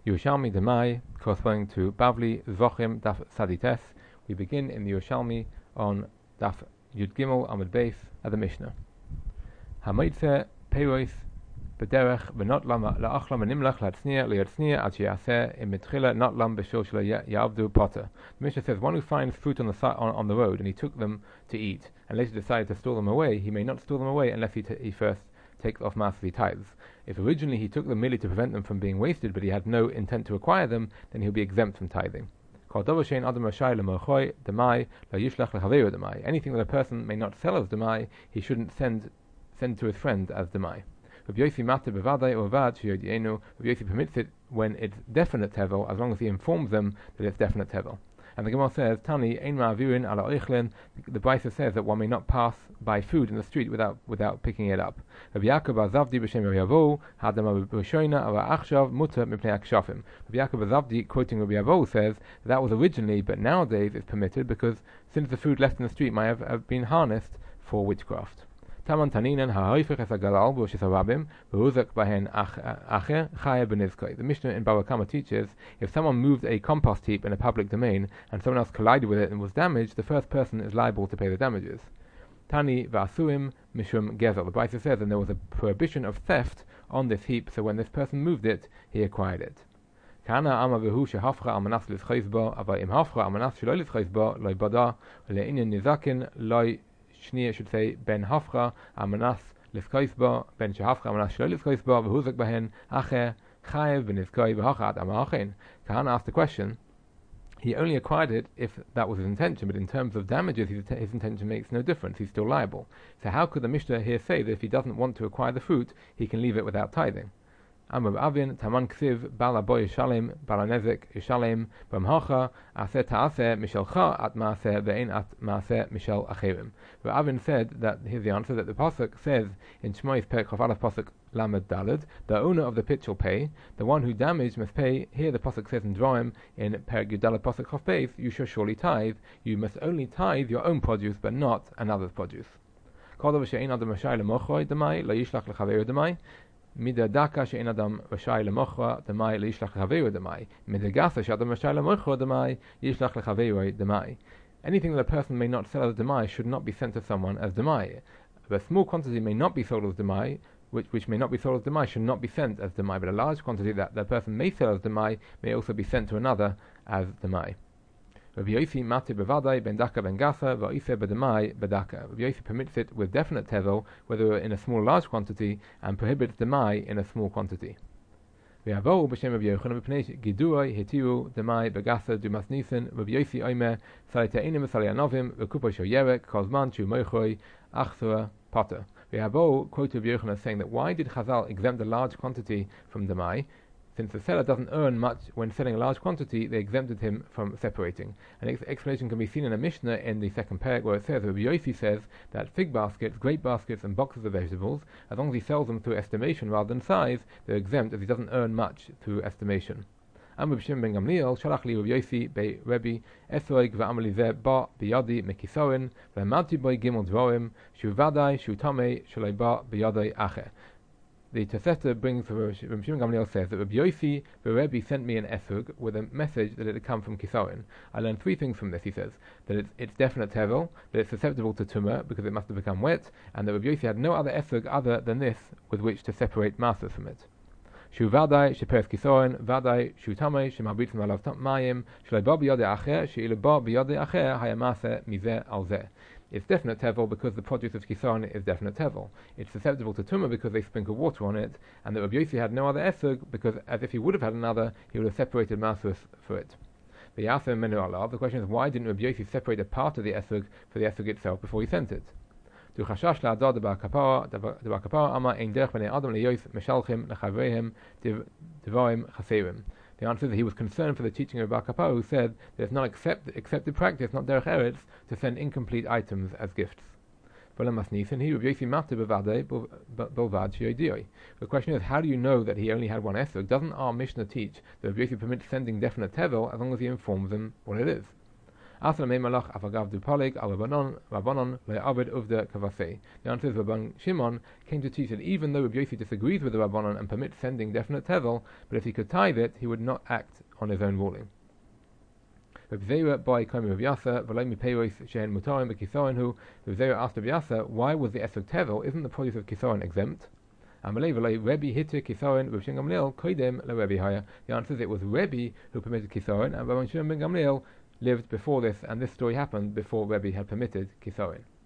Yerushalmi Demai, corresponding to Bavli Zvochim Daf Sadites. We begin in the Yerushalmi on Daf Yud Gimel Amud Beis at the Mishnah. Hamoitze Peiros B'derech V'not Lam La'achlam V'nimlach L'Atzniya L'Yatzniya Ad She'aseh Im Mitchila Not Lam B'Shul Shelo Ya'avdu Potter. The Mishnah says one who finds fruit on the road and he took them to eat and later decided to store them away, he may not store them away unless he first takes off masterly tithes. If originally he took them merely to prevent them from being wasted, but he had no intent to acquire them, then he'll be exempt from tithing. Anything that a person may not sell as demai, he shouldn't send to his friend as demai. Rabbi Yossi permits it when it's definite tevel, as long as he informs them that it's definite tevel. And the Gemara says, Tani ein ma'avirin ala oichlin. The Brisa says that one may not pass by food in the street without picking it up. Rabbi Yaakov Azavdi b'shem Rabbi Yavo hadama b'shoina ava achshav muter mipnei akshafim. Rabbi Yaakov Azavdi, quoting Rabbi Yavo, says that was originally, but nowadays it's permitted because since the food left in the street might have been harnessed for witchcraft. Taman Taninan ha'hoifech es hagalal b'roshis harabim v'huzak bahen acher chaya b'nizkoi. The Mishnah in Bava Kama teaches if someone moved a compost heap in a public domain and someone else collided with it and was damaged, the first person is liable to pay the damages. Tani v'asuim mishum gezel. The Brisa says, and there was a prohibition of theft on this heap, so when this person moved it, he acquired it. Kana ama v'hu shehafcha amanas l'schayz bo, ava im hafcha amanas shelo l'schayz bo, loy bada le'inyan nizakin loy. Shnia should say ben hafcha amanas lifkoisba ben shehafcha amanas shelo lifkoisba v'huzak bahen acher chayev b'nizkoi v'hachat amachen. Kahana asked the question. He only acquired it if that was his intention, but in terms of damages, his intention makes no difference. He's still liable. So how could the Mishnah here say that if he doesn't want to acquire the fruit, he can leave it without tithing? Amar Avin Taman Ksiv Bala Boy Yishalem Bala Nezek Yishalem B'mhacha Aseh Ta'aseh Mishalcha At Maaseh Ve'ein At Maaseh Mishal Acherim. But Avin said that here's the answer, that the pasuk says in Shmois Perek Chaf Aleph pasuk Lamed Daled, the owner of the pit shall pay, the one who damaged must pay. Here the pasuk says in Dvarim in Perek Yud Daled pasuk Chaf Beis, you shall surely tithe. You must only tithe your own produce, but not another's produce. Kol davar she'ein adam rashai lemochoi demai lo yishlach lechaveru demai. Mida daka she'en adam rashai lemochra demai leishlach lechaveru demai. Mida gasa she'adam rashai lemochra demai yishlach lechaveru demai. Anything that a person may not sell as demai should not be sent to someone as demai. A small quantity may not be sold as demai, which may not be sold as demai should not be sent as demai. But a large quantity that the person may sell as demai may also be sent to another as demai. Rabbi Yossi mati bevadai ben daka ben gasa va'ise bedemai bedaka. Rabbi Yossi permits it with definite tevel, whether in a small or large quantity, and prohibits demai in a small quantity. Ve'avou b'shem Rabbi Yochanan b'pnei giduroi hetiru demai begasa dumas nisen. Rabbi Yossi oimer salei te'inim v'salei anovim v'kupo shel yerek kozman shu moichoi achsura potter. Ve'avou quoted Rabbi Yochanan saying that why did Chazal exempt a large quantity from demai? Since the seller doesn't earn much when selling a large quantity, they exempted him from separating. An explanation can be seen in a Mishnah in the second parak, where it says, Rabbi Yossi says that fig baskets, grape baskets, and boxes of vegetables, as long as he sells them through estimation rather than size, they're exempt as he doesn't earn much through estimation. Amr b'Shem ben Gamliel shalach li Rabbi Yossi bei Rebbe esroig v'amar lizeh ba biyadi mekisorin v'amalti boi gimel dvorim shu vadai shu tamei shalai ba biyadai acher. The Tosefta brings, Rabbi Shimon Gamliel says that Rabbi Yossi the Rebbe sent me an esug with a message that it had come from Kisorin. I learned three things from this. He says that it's definite tevel, that it's susceptible to tumah because it must have become wet, and that Rabbi Yossi had no other esug other than this with which to separate masas from it. Shu vadai sheperes Kisorin vadai shu tamei shemabritzim alav mayim shlei ba biyadei acher she'ilu ba biyadei acher hayamase mizeh al zeh. It's definite tevel because the produce of Kisaron is definite tevel. It's susceptible to tumah because they sprinkle water on it, and that Rabbi Yossi had no other esug because, as if he would have had another, he would have separated masus for it. The question is, why didn't Rabbi Yossi separate a part of the esug for the esug itself before he sent it? The answer is that he was concerned for the teaching of Bar Kappa, who said that it's not accepted practice, not derech eretz, to send incomplete items as gifts. The question is, how do you know that he only had one esrog? Doesn't our Mishnah teach that Rabbi Yossi permits sending definite tevel as long as he informs them what it is? Asal mei malach afagav du polig al Rabbanon le'avid uvda kavasei. The answer is Rabban Shimon came to teach that even though Rabbi Yossi disagrees with the Rabbanon and permits sending definite tevel, but if he could tithe it, he would not act on his own ruling. Rabbi Zera by Kami Rabbi Yasa v'lei mipeiros shehen mutarim b'kisoren hu. Rabbi Zera asked Rabbi Yasa, why was the esrog tevel? Isn't the produce of kisoren exempt? Amalei v'lei Rebbe hitter kisoren Rabbi Shimon Gamliel koidem leRebbe haya. The answer is it was Rebbe who permitted kisoren, and Rabbi Shimon ben Gamliel lived before this, and this story happened before Rebbe had permitted kisoren.